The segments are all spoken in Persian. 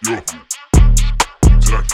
Yo, track.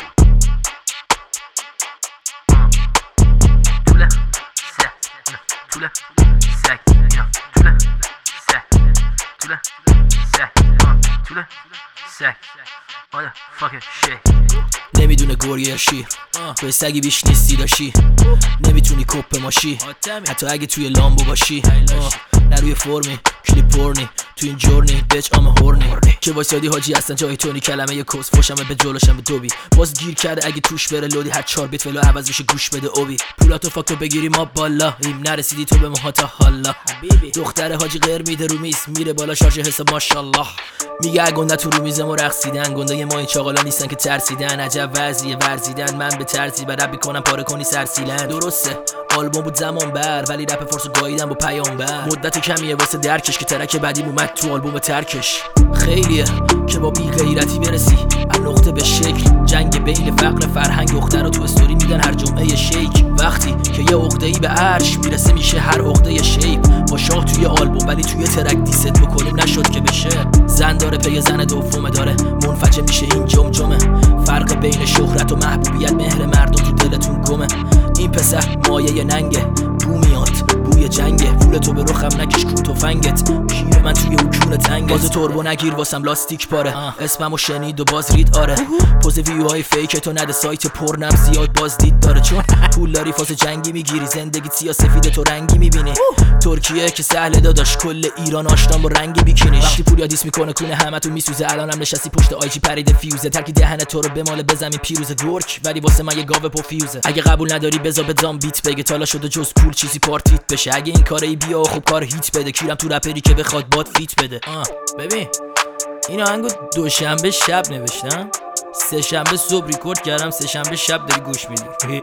Tule sek, tule sek, tule sek, tule sek, tule sek. Motherfucking shit. نمیدونه گریه یا شیر توی سگی بیش نیستی داشی نمیتونی کپ ماشی حتی اگه توی لامبو باشی نه روی فرمی کلیپ پرنی تو این جورنی بچ آم هورنی که واسیادی حاجی هستن جای تونی کلمه یه کس فوشمه به جلوشم به دوبی باز گیر کرده اگه توش بره لودی هر 4 بیت فلو عوض میشه گوش بده اوبی پولاتو فاکتو بگیری ما بالا ایم نرسیدی تو به موهاتا حالا دختر حاجی غیر میده رو میز میره بالا شارژ حساب ماشاءالله میگه گنده تو رو میز ما رقصیدن گنده ما این چاقالا نیستن که ترسیدن عجب وضعیه ورزیدن من به ترتیب رپ میکنم پاره کنی سرسیلن درسته آلبوم بود زمان بر ولی رپ فارسو گاییدن با پیامبر مدت کمیه واسه درکش که ترک بعدی اومد تو آلبوم ترکش خیلیه که با بی غیرتی برسی از نقطه به شکل جنگ بین فقر فرهنگ دخترا تو استوری میدن هر جمعه شیک وقتی که یه عقده‌ای به عرش میرسه میشه هر عقده شیپ با شاه توی آلبوم ولی توی ترک دیست بکنیم نشد که بشه زن داره پی زن دومه داره منفجر میشه این جمجمه فرق بین شهرت و محبوبیت مهر مردم تو دلتون گمه این پسر مایه ننگه بو میاد بوی جنگه پول تو به رخم نکش کو تفنگت پیر من توی اون کون تنگت باز توربو نگیر واسم لاستیک پاره اسممو شنید و باز رید آره پوز ویوهای فیک تو نده سایت پرنم زیاد بازدید داره چون پول داری فاز جنگی میگیری زندگی سیاه سفید تو رنگی میبینی ترکیه که سهل داداش کل ایران آشنام با رنگ بیکینیش وقتی پول یادیس میکنه کونه همتون میسوزه الانم نشستی پشت آیجی پرید فیوزه ترکی دهن تو رو بماله بزنی پیروز گرک ولی واسه من یه گاو پوفیوزه اگه قبول نداری بزا بدام بیت بگه تالا شده جز پول چیزی پارتیت بشه اگه این کاری بیا خب کار هیت بده کیرم تو رپری که بخواد باد فیت بده ببین این آهنگو دوشنبه شب نوشتم سه شنبه صبح ریکورد کردم سه شنبه شب داری گوش میدی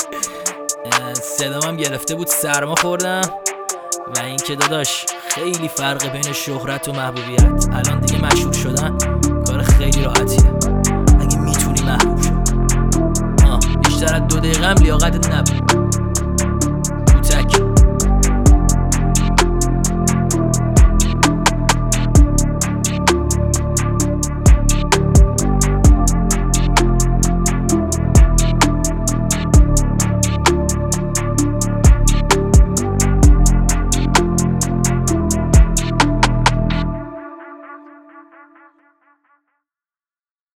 صدامم گرفته بود سرما خوردم و این که داداش خیلی فرق بین شهرت و محبوبیت الان دیگه مشهور شدن کار خیلی راحتیه اگه میتونی محبوب شو بیشتر از 2 دقیقه هم لیاقتت نبود